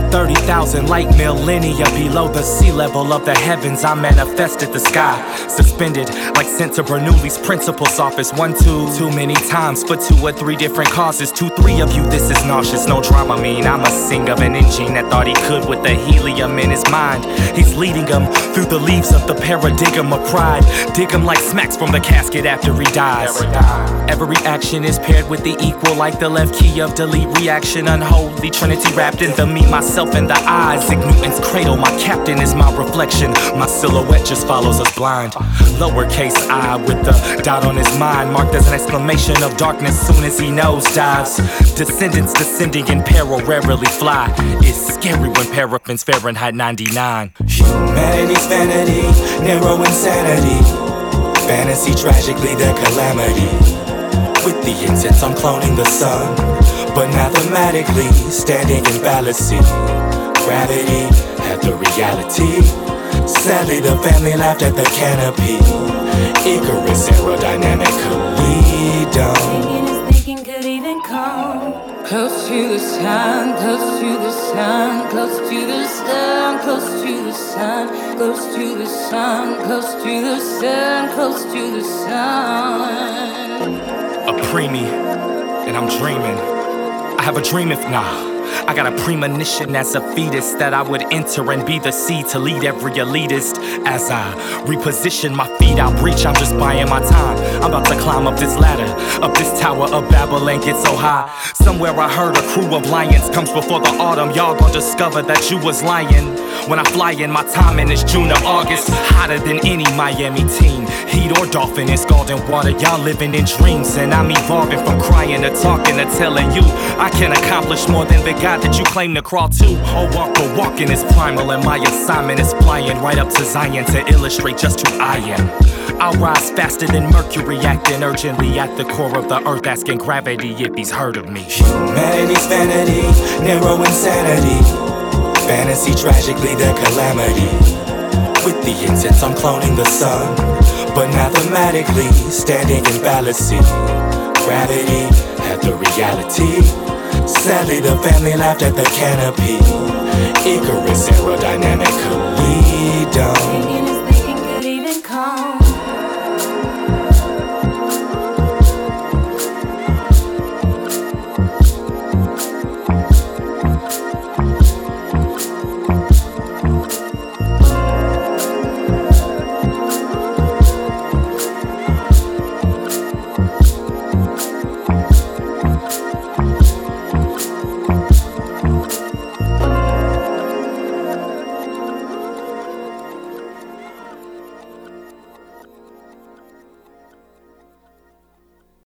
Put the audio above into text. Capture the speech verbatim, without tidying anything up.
thirty thousand light millennia below the sea level of the heavens, I manifested the sky, suspended like sent to Bernoulli's principal's office. One, two, too many times for two or three different causes. Two, three of you, this is nauseous. No drama, mean I'm a sing of an engine that thought he could with the helium in his mind. He's leading him through the leaves of the paradigm of pride. Dig him like smacks from the casket after he dies. Every action is paired with the equal, like the left key of delete. Reaction unholy, trinity wrapped in the me, myself, and the I. Isaac Newton's cradle, my captain is my reflection. My silhouette just follows us blind. Lowercase I with the dot on his mind, marked as an exclamation of darkness soon as he nosedives. Descendants descending in peril rarely fly. It's scary when paraffins Fahrenheit ninety-nine. Humanity's vanity, narrow insanity. Fantasy tragically the calamity. With the intent I'm cloning the sun, but mathematically standing in fallacy. Gravity had the reality. Sadly the family laughed at the canopy. Icarus aerodynamic, we don't thinking could even come close to the sun, close to the sun, close to the sun, close to the sun, close to the sun, close to the sun, close to the sun. A preemie, and I'm dreaming. I have a dream if not. I got a premonition as a fetus that I would enter and be the seed to lead every elitist. As I reposition my feet, I'll breach, I'm just buying my time. I'm about to climb up this ladder, up this tower of Babel and get so high. Somewhere I heard a crew of lions comes before the autumn. Y'all gon' discover that you was lying. When I fly in, my timing is June to August. Hotter than any Miami team. Heat or dolphin in scalding water. Y'all living in dreams, and I'm evolving from crying to talking to telling you I can accomplish more than the God that you claim to crawl to. Oh, walk the walking is primal, and my assignment is flying right up to Zion to illustrate just who I am. I'll rise faster than Mercury, acting urgently at the core of the earth, asking gravity if he's heard of me. Humanity's vanity, narrow insanity. Fantasy tragically the calamity. With the intent I'm cloning the sun, but mathematically standing in fallacy. Gravity had the reality. Sadly the family laughed at the canopy. Icarus aerodynamic, we